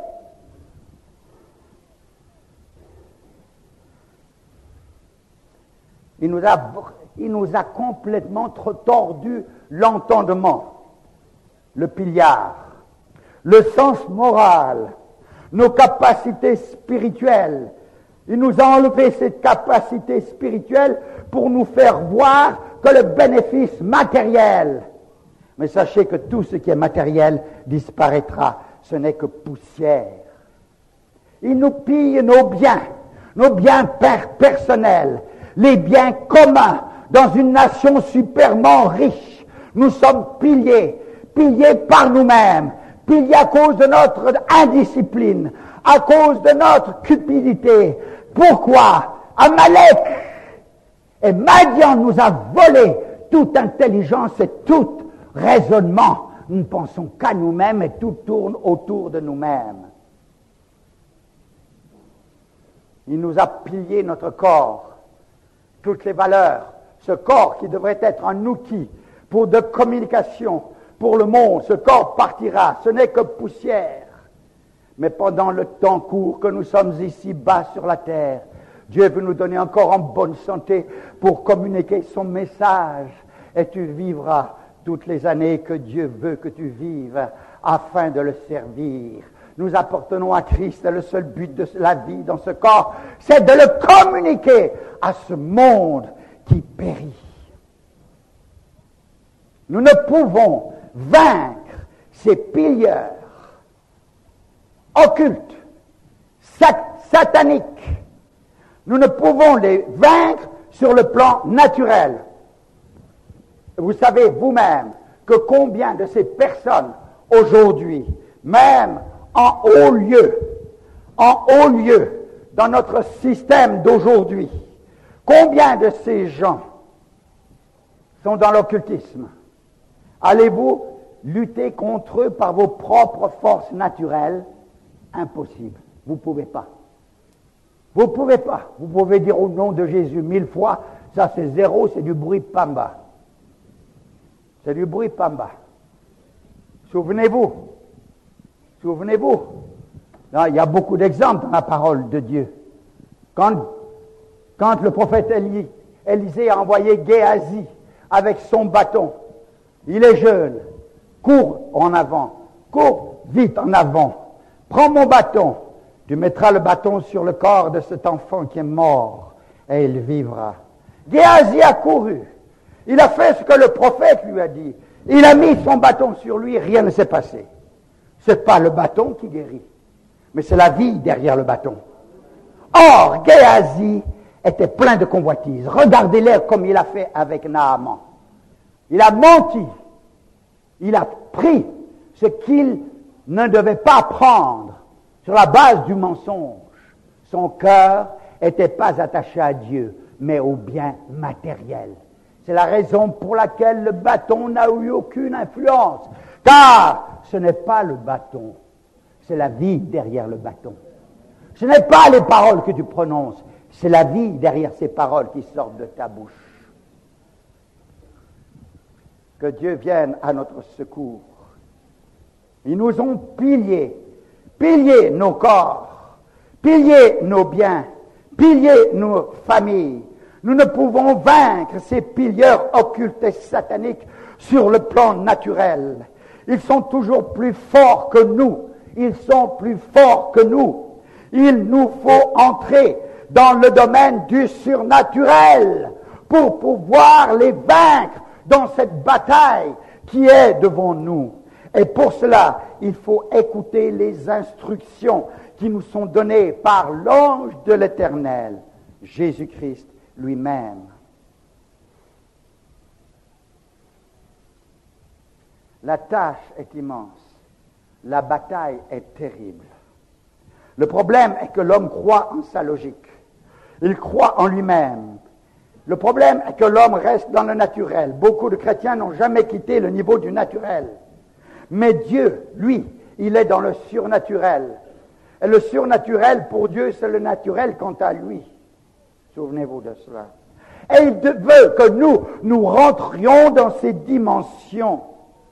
Il nous a, il nous a complètement tordu l'entendement, le pillard, le sens moral, nos capacités spirituelles. Il nous a enlevé cette capacité spirituelle pour nous faire voir que le bénéfice matériel. Mais sachez que tout ce qui est matériel disparaîtra. Ce n'est que poussière. Il nous pille nos biens, nos biens per- personnels, les biens communs dans une nation superment riche. Nous sommes pillés, pillés par nous-mêmes, pillés à cause de notre indiscipline, à cause de notre cupidité. Pourquoi? Amalek et Madian nous a volé toute intelligence et tout raisonnement. Nous ne pensons qu'à nous-mêmes et tout tourne autour de nous-mêmes. Il nous a pillé notre corps, toutes les valeurs. Ce corps qui devrait être un outil pour de communication pour le monde, ce corps partira, ce n'est que poussière. Mais pendant le temps court que nous sommes ici bas sur la terre, Dieu veut nous donner encore en bonne santé pour communiquer son message. Et tu vivras toutes les années que Dieu veut que tu vives afin de le servir. Nous appartenons à Christ et le seul but de la vie dans ce corps, c'est de le communiquer à ce monde qui périt. Nous ne pouvons vaincre ces pilleurs occultes, sat- sataniques. Nous ne pouvons les vaincre sur le plan naturel. Vous savez vous-même que combien de ces personnes aujourd'hui, même en haut lieu, en haut lieu, dans notre système d'aujourd'hui, combien de ces gens sont dans l'occultisme? Allez-vous lutter contre eux par vos propres forces naturelles? Impossible. Vous ne pouvez pas. Vous ne pouvez pas. Vous pouvez dire au nom de Jésus mille fois, ça c'est zéro, c'est du bruit pamba. C'est du bruit pamba. Souvenez-vous. Souvenez-vous. Là, il y a beaucoup d'exemples dans la parole de Dieu. Quand, quand le prophète Élie, Élisée a envoyé Géasi avec son bâton, il est jeune, cours en avant, cours vite en avant, prends mon bâton, tu mettras le bâton sur le corps de cet enfant qui est mort et il vivra. Géasi a couru, il a fait ce que le prophète lui a dit, il a mis son bâton sur lui, rien ne s'est passé. Ce n'est pas le bâton qui guérit, mais c'est la vie derrière le bâton. Or, Géasi était plein de convoitises. Regardez-les comme il a fait avec Naaman. Il a menti. Il a pris ce qu'il ne devait pas prendre sur la base du mensonge. Son cœur n'était pas attaché à Dieu, mais au bien matériel. C'est la raison pour laquelle le bâton n'a eu aucune influence. Car ce n'est pas le bâton, c'est la vie derrière le bâton. Ce n'est pas les paroles que tu prononces, c'est la vie derrière ces paroles qui sortent de ta bouche. Que Dieu vienne à notre secours. Ils nous ont pillé, pillé nos corps, pillé nos biens, pillé nos familles. Nous ne pouvons vaincre ces pilleurs occultes et sataniques sur le plan naturel. Ils sont toujours plus forts que nous. Ils sont plus forts que nous. Il nous faut entrer dans le domaine du surnaturel pour pouvoir les vaincre dans cette bataille qui est devant nous. Et pour cela, il faut écouter les instructions qui nous sont données par l'ange de l'Éternel, Jésus-Christ lui-même. La tâche est immense. La bataille est terrible. Le problème est que l'homme croit en sa logique. Il croit en lui-même. Le problème est que l'homme reste dans le naturel. Beaucoup de chrétiens n'ont jamais quitté le niveau du naturel. Mais Dieu, lui, il est dans le surnaturel. Et le surnaturel, pour Dieu, c'est le naturel quant à lui. Souvenez-vous de cela. Et il veut que nous, nous rentrions dans ces dimensions.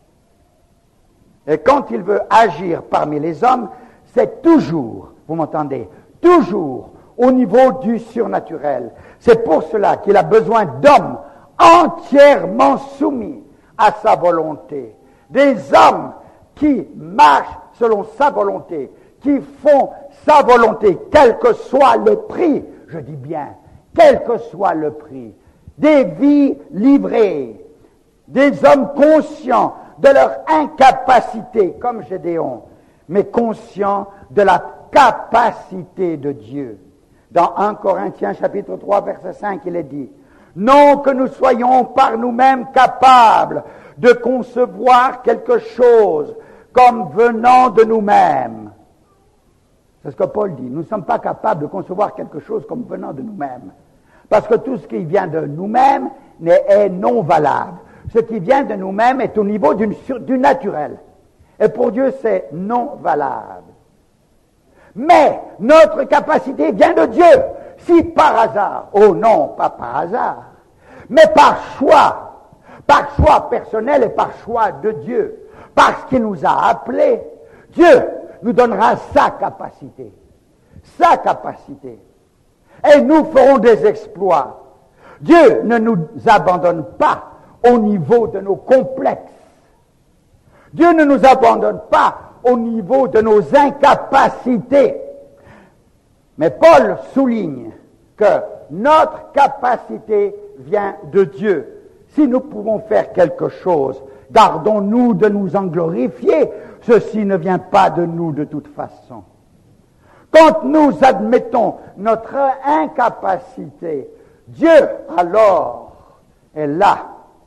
Et quand il veut agir parmi les hommes, c'est toujours, vous m'entendez, toujours au niveau du surnaturel. C'est pour cela qu'il a besoin d'hommes entièrement soumis à sa volonté. Des hommes qui marchent selon sa volonté, qui font sa volonté, quel que soit le prix, je dis bien, quel que soit le prix. Des vies livrées, des hommes conscients de leur incapacité, comme Gédéon, mais conscients de la capacité de Dieu. Dans un Corinthiens chapitre trois, verset cinq, il est dit, « Non que nous soyons par nous-mêmes capables de concevoir quelque chose comme venant de nous-mêmes. » C'est ce que Paul dit. Nous ne sommes pas capables de concevoir quelque chose comme venant de nous-mêmes. Parce que tout ce qui vient de nous-mêmes est non valable. Ce qui vient de nous-mêmes est au niveau du, du naturel. Et pour Dieu, c'est non valable. Mais notre capacité vient de Dieu. Si par hasard, oh non, pas par hasard, mais par choix, par choix personnel et par choix de Dieu, parce qu'il nous a appelés, Dieu nous donnera sa capacité. Sa capacité. Et nous ferons des exploits. Dieu ne nous abandonne pas au niveau de nos complexes. Dieu ne nous abandonne pas au niveau de nos incapacités. Mais Paul souligne que notre capacité vient de Dieu. Si nous pouvons faire quelque chose, Gardons-nous de nous en glorifier. Ceci ne vient pas de nous de toute façon. Quand nous admettons notre incapacité, Dieu alors est là.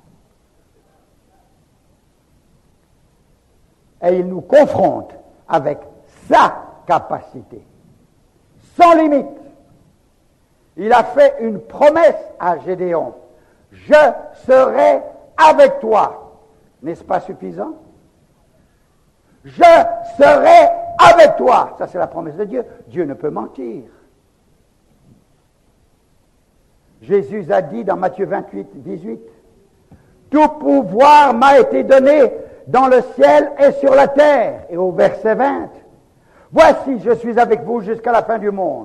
Et il nous confronte avec sa capacité, sans limite. Il a fait une promesse à Gédéon. Je serai avec toi. N'est-ce pas suffisant? Je serai avec toi. Ça, c'est la promesse de Dieu. Dieu ne peut mentir. Jésus a dit dans Matthieu vingt-huit, dix-huit, tout pouvoir m'a été donné dans le ciel et sur la terre. Et au verset vingt, voici, je suis avec vous jusqu'à la fin du monde.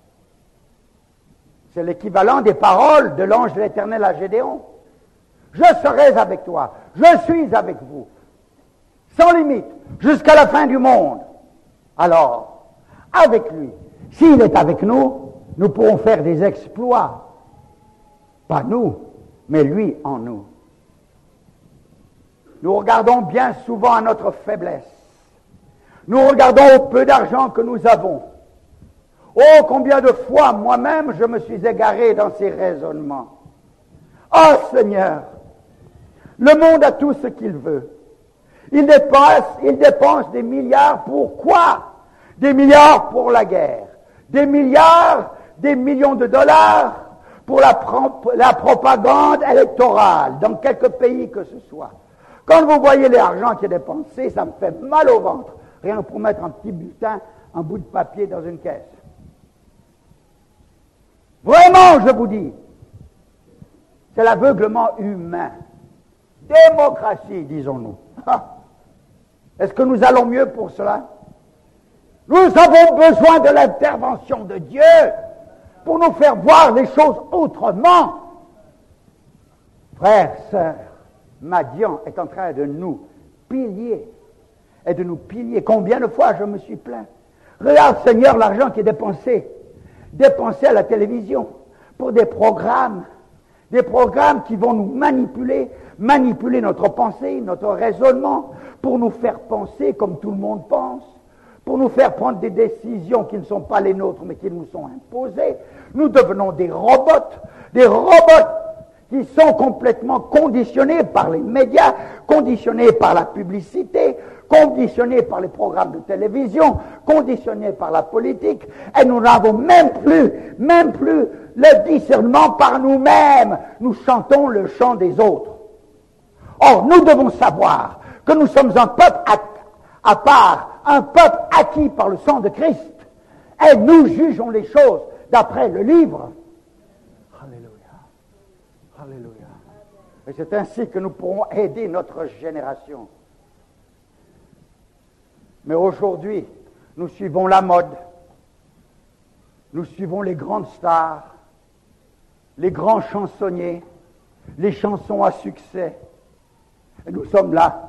C'est l'équivalent des paroles de l'ange de l'Éternel à Gédéon. Je serai avec toi, je suis avec vous, sans limite, jusqu'à la fin du monde. Alors, avec lui, s'il est avec nous, nous pourrons faire des exploits. Pas nous, mais lui en nous. Nous regardons bien souvent à notre faiblesse. Nous regardons au peu d'argent que nous avons. Oh, combien de fois moi-même je me suis égaré dans ces raisonnements. Oh Seigneur, le monde a tout ce qu'il veut. Il dépense, il dépense des milliards pour quoi? Des milliards pour la guerre. Des milliards, des millions de dollars pour la, la propagande électorale dans quelque pays que ce soit. Quand vous voyez l'argent qui est dépensé, ça me fait mal au ventre. Rien que pour mettre un petit bulletin, un bout de papier dans une caisse. Vraiment, je vous dis, c'est l'aveuglement humain. Démocratie, disons-nous. Est-ce que nous allons mieux pour cela? Nous avons besoin de l'intervention de Dieu pour nous faire voir les choses autrement. Frères, sœurs, Madian est en train de nous piller et de nous piller. Combien de fois je me suis plaint? Regarde, Seigneur, l'argent qui est dépensé, dépensé à la télévision pour des programmes, des programmes qui vont nous manipuler, manipuler notre pensée, notre raisonnement, pour nous faire penser comme tout le monde pense, pour nous faire prendre des décisions qui ne sont pas les nôtres, mais qui nous sont imposées. Nous devenons des robots, des robots qui sont complètement conditionnés par les médias, conditionnés par la publicité, conditionnés par les programmes de télévision, conditionnés par la politique, et nous n'avons même plus, même plus le discernement par nous-mêmes. Nous chantons le chant des autres. Or, nous devons savoir que nous sommes un peuple à, à part, un peuple acquis par le sang de Christ, et nous jugeons les choses d'après le livre. Alléluia. Alléluia. Et c'est ainsi que nous pourrons aider notre génération. Mais aujourd'hui, nous suivons la mode, nous suivons les grandes stars, les grands chansonniers, les chansons à succès. Et nous sommes là.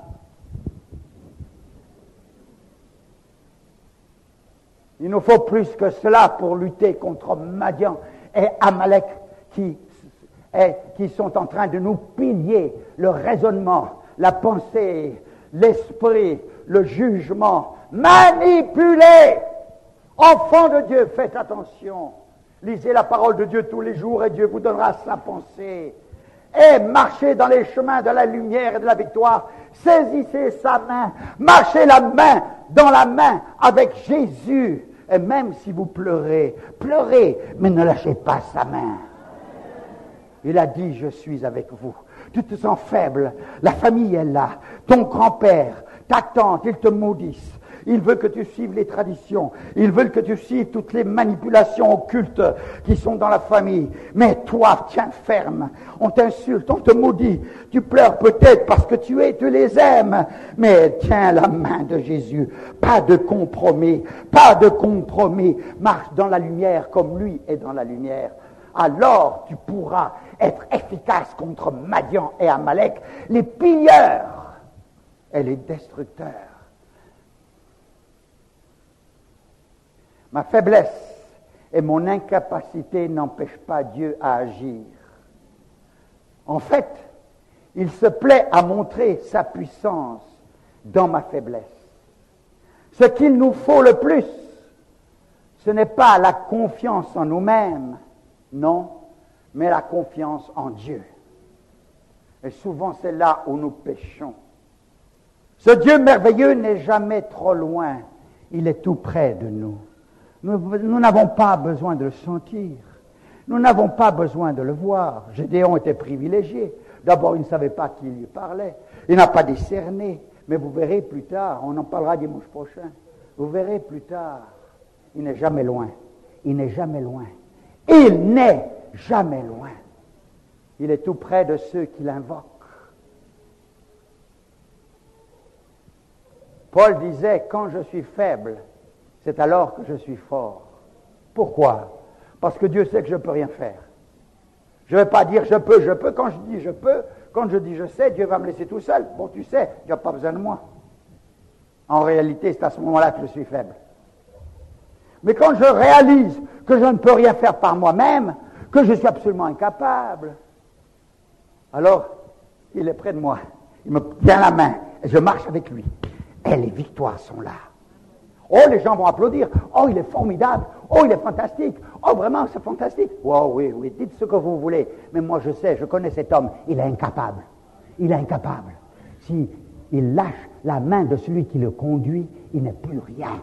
Il nous faut plus que cela pour lutter contre Madian et Amalek qui, et, qui sont en train de nous piller le raisonnement, la pensée, l'esprit, le jugement, manipulé. Enfants de Dieu, faites attention. Lisez la parole de Dieu tous les jours et Dieu vous donnera sa pensée. Et marchez dans les chemins de la lumière et de la victoire. Saisissez sa main. Marchez la main dans la main avec Jésus. Et même si vous pleurez, pleurez, mais ne lâchez pas sa main. Il a dit, je suis avec vous. Tu te sens faible, la famille est là, ton grand-père, ta tante, ils te maudissent. Ils veulent que tu suives les traditions. Ils veulent que tu suives toutes les manipulations occultes qui sont dans la famille. Mais toi, tiens ferme. On t'insulte, on te maudit. Tu pleures peut-être parce que tu es, tu les aimes. Mais tiens la main de Jésus. Pas de compromis. Pas de compromis. Marche dans la lumière comme lui est dans la lumière. Alors tu pourras être efficace contre Madian et Amalek, les pilleurs et les destructeurs. Ma faiblesse et mon incapacité n'empêchent pas Dieu à agir. En fait, Il se plaît à montrer sa puissance dans ma faiblesse. Ce qu'il nous faut le plus, ce n'est pas la confiance en nous-mêmes, non, mais la confiance en Dieu. Et souvent, c'est là où nous péchons. Ce Dieu merveilleux n'est jamais trop loin. Il est tout près de nous. Nous, nous n'avons pas besoin de le sentir. Nous n'avons pas besoin de le voir. Gédéon était privilégié. D'abord, il ne savait pas qui lui parlait. Il n'a pas discerné. Mais vous verrez plus tard, on en parlera dimanche prochain. Vous verrez plus tard, il n'est jamais loin. Il n'est jamais loin. Il n'est jamais loin. Il est tout près de ceux qui l'invoquent. Paul disait, quand je suis faible, c'est alors que je suis fort. Pourquoi? Parce que Dieu sait que je ne peux rien faire. Je ne vais pas dire je peux, je peux. Quand je dis je peux, quand je dis je sais, Dieu va me laisser tout seul. Bon, tu sais, tu n'as pas besoin de moi. En réalité, c'est à ce moment-là que je suis faible. Mais quand je réalise que je ne peux rien faire par moi-même, que je suis absolument incapable, alors il est près de moi. Il me tient la main et je marche avec lui. Et les victoires sont là. Oh, les gens vont applaudir. Oh, il est formidable. Oh, il est fantastique. Oh, vraiment, c'est fantastique. Oh, oui, oui, dites ce que vous voulez. Mais moi, je sais, je connais cet homme. Il est incapable. Il est incapable. Si il lâche la main de celui qui le conduit, il n'est plus rien.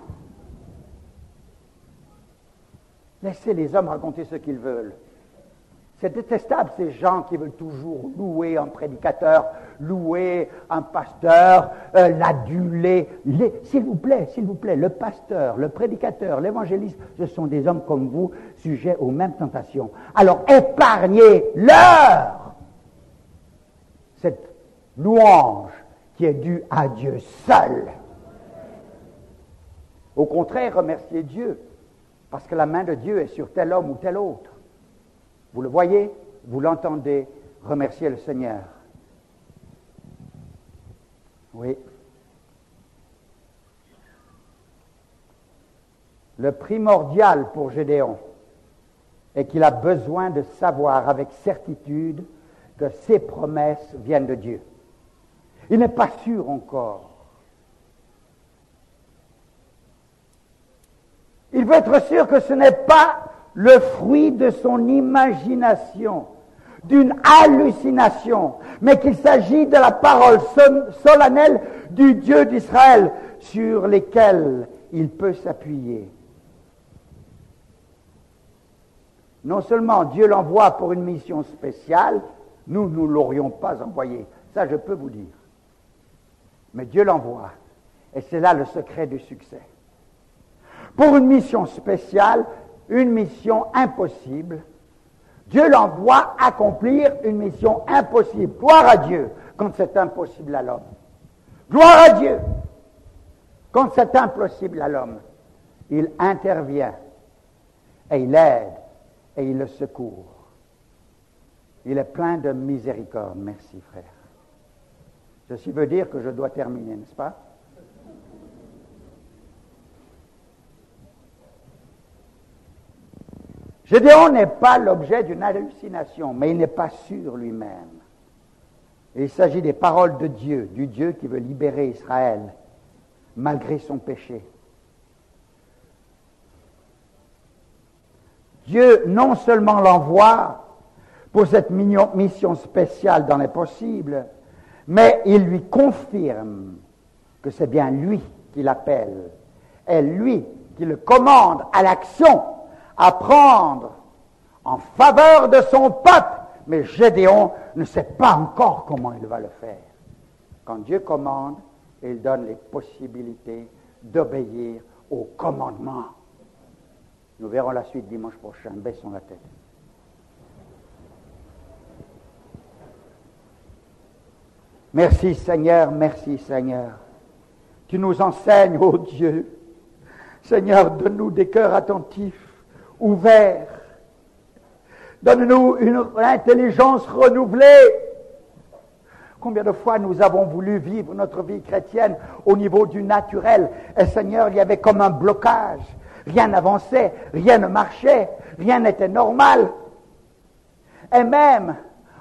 Laissez les hommes raconter ce qu'ils veulent. C'est détestable, ces gens qui veulent toujours louer un prédicateur, louer un pasteur, euh, l'aduler. Les, s'il vous plaît, s'il vous plaît, le pasteur, le prédicateur, l'évangéliste, ce sont des hommes comme vous, sujets aux mêmes tentations. Alors, épargnez-leur cette louange qui est due à Dieu seul. Au contraire, remerciez Dieu, parce que la main de Dieu est sur tel homme ou tel autre. Vous le voyez, vous l'entendez, remerciez le Seigneur. Oui. Le primordial pour Gédéon est qu'il a besoin de savoir avec certitude que ses promesses viennent de Dieu. Il n'est pas sûr encore. Il veut être sûr que ce n'est pas le fruit de son imagination, d'une hallucination, mais qu'il s'agit de la parole solennelle du Dieu d'Israël sur lesquelles il peut s'appuyer. Non seulement Dieu l'envoie pour une mission spéciale, nous ne l'aurions pas envoyé, ça je peux vous dire. Mais Dieu l'envoie, et c'est là le secret du succès. Pour une mission spéciale, une mission impossible, Dieu l'envoie accomplir une mission impossible. Gloire à Dieu quand c'est impossible à l'homme. Gloire à Dieu quand c'est impossible à l'homme. Il intervient et il aide et il le secourt. Il est plein de miséricorde. Merci, frère. Ceci veut dire que je dois terminer, n'est-ce pas? Gédéon n'est pas l'objet d'une hallucination, mais il n'est pas sûr lui-même. Et il s'agit des paroles de Dieu, du Dieu qui veut libérer Israël, malgré son péché. Dieu non seulement l'envoie pour cette mission spéciale dans les possibles, mais il lui confirme que c'est bien lui qui l'appelle, et lui qui le commande à l'action, à prendre en faveur de son peuple. Mais Gédéon ne sait pas encore comment il va le faire. Quand Dieu commande, il donne les possibilités d'obéir au commandement. Nous verrons la suite dimanche prochain. Baissons la tête. Merci Seigneur, merci Seigneur. Tu nous enseignes, ô Dieu. Seigneur, donne-nous des cœurs attentifs, ouverts. Donne-nous une intelligence renouvelée. Combien de fois nous avons voulu vivre notre vie chrétienne au niveau du naturel, et Seigneur, il y avait comme un blocage. Rien n'avançait, rien ne marchait, rien n'était normal. Et même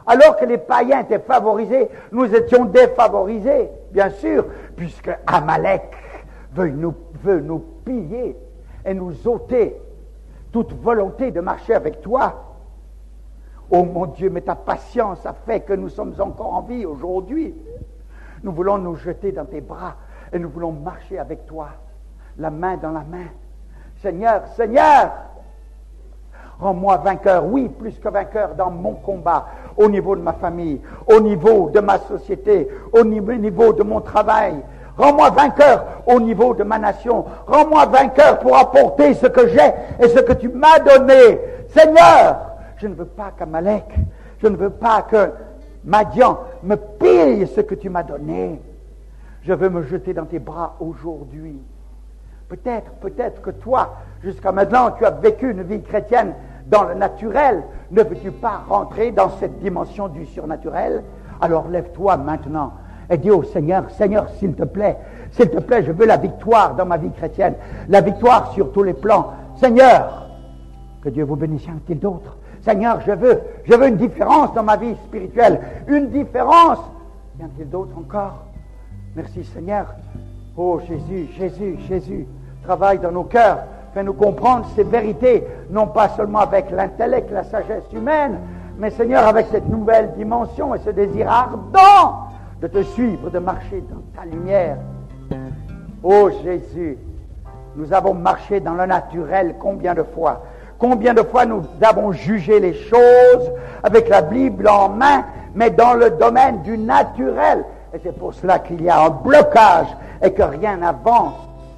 Alors que les païens étaient favorisés, nous étions défavorisés, bien sûr, puisque Amalek veut nous, veut nous piller et nous ôter toute volonté de marcher avec toi. Oh mon Dieu, mais ta patience a fait que nous sommes encore en vie aujourd'hui. Nous voulons nous jeter dans tes bras et nous voulons marcher avec toi, la main dans la main. Seigneur, Seigneur, rends-moi vainqueur, oui, plus que vainqueur dans mon combat, au niveau de ma famille, au niveau de ma société, au niveau de mon travail. Rends-moi vainqueur au niveau de ma nation. Rends-moi vainqueur pour apporter ce que j'ai et ce que tu m'as donné. Seigneur, je ne veux pas qu'Amalek, je ne veux pas que Madian me pille ce que tu m'as donné. Je veux me jeter dans tes bras aujourd'hui. Peut-être, peut-être que toi, jusqu'à maintenant, tu as vécu une vie chrétienne dans le naturel. Ne veux-tu pas rentrer dans cette dimension du surnaturel? Alors lève-toi maintenant et dis au Seigneur, Seigneur, s'il te plaît, s'il te plaît, je veux la victoire dans ma vie chrétienne, la victoire sur tous les plans. Seigneur, que Dieu vous bénisse. Y en a-t-il d'autres? Seigneur, je veux, je veux une différence dans ma vie spirituelle, une différence. Y en a-t-il d'autres encore? Merci Seigneur. Oh Jésus, Jésus, Jésus, travaille dans nos cœurs, fais-nous comprendre ces vérités, non pas seulement avec l'intellect, la sagesse humaine, mais Seigneur, avec cette nouvelle dimension et ce désir ardent de te suivre, de marcher dans ta lumière. Oh Jésus, nous avons marché dans le naturel combien de fois? Combien de fois nous avons jugé les choses avec la Bible en main, mais dans le domaine du naturel. Et c'est pour cela qu'il y a un blocage et que rien n'avance.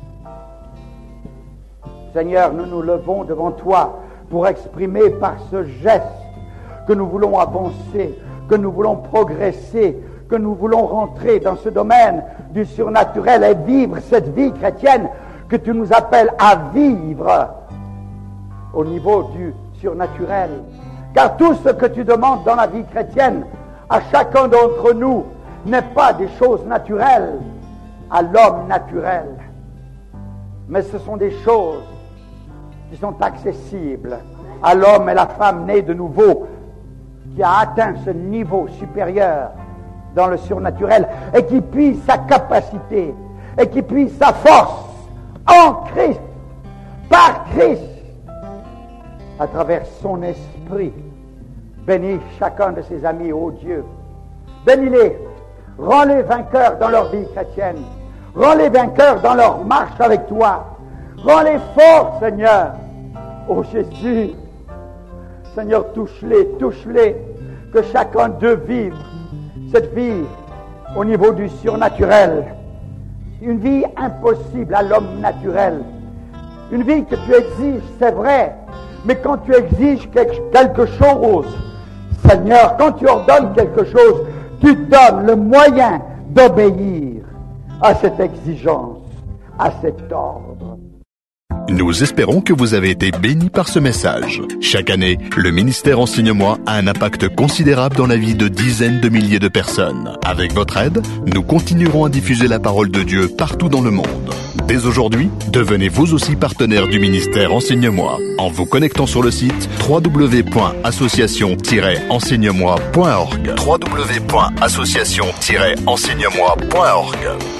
Seigneur, nous nous levons devant toi pour exprimer par ce geste que nous voulons avancer, que nous voulons progresser, que nous voulons rentrer dans ce domaine du surnaturel et vivre cette vie chrétienne que tu nous appelles à vivre au niveau du surnaturel. Car tout ce que tu demandes dans la vie chrétienne à chacun d'entre nous n'est pas des choses naturelles à l'homme naturel, mais ce sont des choses qui sont accessibles à l'homme et la femme nés de nouveau, qui a atteint ce niveau supérieur dans le surnaturel et qui puise sa capacité et qui puise sa force en Christ, par Christ, à travers son esprit. Bénis chacun de ses amis, ô Dieu. Bénis-les. Rends-les vainqueurs dans leur vie chrétienne. Rends-les vainqueurs dans leur marche avec toi. Rends-les forts, Seigneur. Ô Jésus, Seigneur, touche-les, touche-les. Que chacun d'eux vive cette vie au niveau du surnaturel. Une vie impossible à l'homme naturel. Une vie que tu exiges, c'est vrai. Mais quand tu exiges quelque chose, Seigneur, quand tu ordonnes quelque chose, tu donnes le moyen d'obéir à cette exigence, à cet ordre. Nous espérons que vous avez été bénis par ce message. Chaque année, le ministère Enseigne-moi a un impact considérable dans la vie de dizaines de milliers de personnes. Avec votre aide, nous continuerons à diffuser la parole de Dieu partout dans le monde. Dès aujourd'hui, devenez vous aussi partenaire du ministère Enseigne-moi en vous connectant sur le site w w w point association tiret enseigne moi point org w w w point association tiret enseigne moi point org.